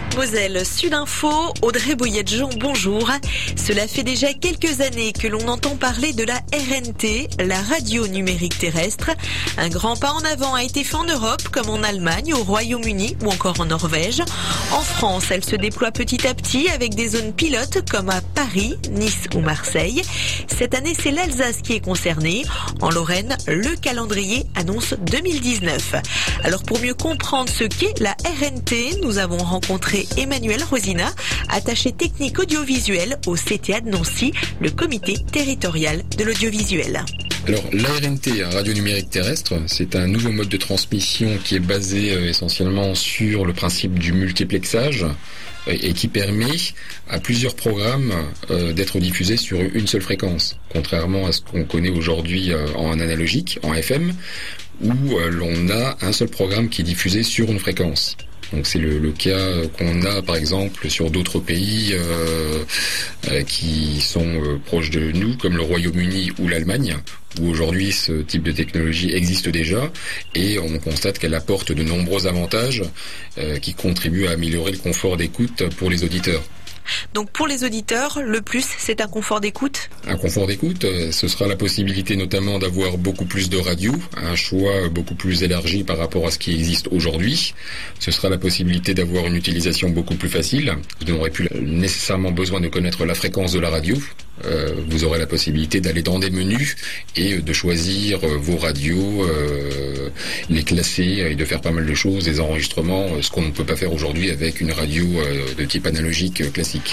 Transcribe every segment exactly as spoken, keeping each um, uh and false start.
Moselle Sud Info, Audrey Boyette-Jean, bonjour. Cela fait déjà quelques années que l'on entend parler de la R N T, la radio numérique terrestre. Un grand pas en avant a été fait en Europe, comme en Allemagne, au Royaume-Uni ou encore en Norvège. En France, elle se déploie petit à petit avec des zones pilotes comme à Paris, Nice ou Marseille. Cette année, c'est l'Alsace qui est concernée. En Lorraine, le calendrier annonce deux mille dix-neuf. Alors pour mieux comprendre ce qu'est la R N T, nous avons rencontré Emmanuel Rosina, attaché technique audiovisuel au C T A de Nancy, le comité territorial de l'audiovisuel. Alors l'A R N T, radio numérique terrestre, c'est un nouveau mode de transmission qui est basé euh, essentiellement sur le principe du multiplexage euh, et qui permet à plusieurs programmes euh, d'être diffusés sur une seule fréquence, contrairement à ce qu'on connaît aujourd'hui euh, en analogique, en F M, où euh, l'on a un seul programme qui est diffusé sur une fréquence. Donc c'est le, le cas qu'on a par exemple sur d'autres pays euh, euh, qui sont euh, proches de nous, comme le Royaume-Uni ou l'Allemagne, où aujourd'hui ce type de technologie existe déjà et on constate qu'elle apporte de nombreux avantages euh, qui contribuent à améliorer le confort d'écoute pour les auditeurs. Donc pour les auditeurs, le plus, c'est un confort d'écoute ? Un confort d'écoute, ce sera la possibilité notamment d'avoir beaucoup plus de radios, un choix beaucoup plus élargi par rapport à ce qui existe aujourd'hui. Ce sera la possibilité d'avoir une utilisation beaucoup plus facile. Vous n'aurez plus nécessairement besoin de connaître la fréquence de la radio. Euh, vous aurez la possibilité d'aller dans des menus et de choisir vos radios, euh, les classer et de faire pas mal de choses, des enregistrements, ce qu'on ne peut pas faire aujourd'hui avec une radio euh, de type analogique classique.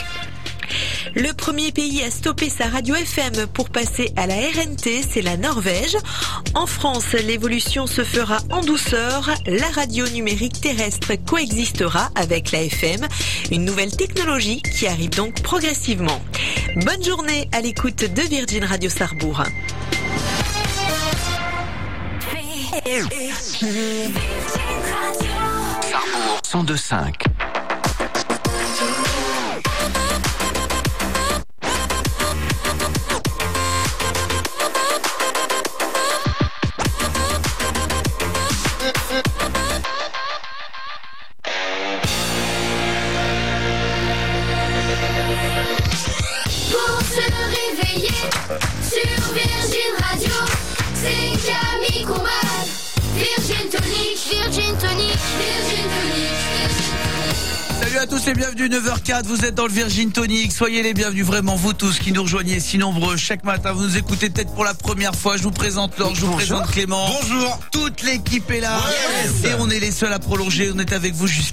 Le premier pays à stopper sa radio F M pour passer à la R N T, c'est la Norvège. En France, l'évolution se fera en douceur. La radio numérique terrestre coexistera avec la F M. Une nouvelle technologie qui arrive donc progressivement. Bonne journée à l'écoute de Virgin Radio Sarrebourg. Sarrebourg cent deux cinq. Sur Virgin Radio, c'est Camille Combal. Virgin Tonic, Virgin Tonic, Virgin Tonic. Salut à tous et bienvenue, neuf heures quatre, vous êtes dans le Virgin Tonic. Soyez les bienvenus, vraiment vous tous qui nous rejoignez si nombreux chaque matin. Vous nous écoutez peut-être pour la première fois. Je vous présente Laure, je vous Bonjour. présente Clément. Bonjour. Toute l'équipe est là. Yes. Et on est les seuls à prolonger. On est avec vous jusqu'à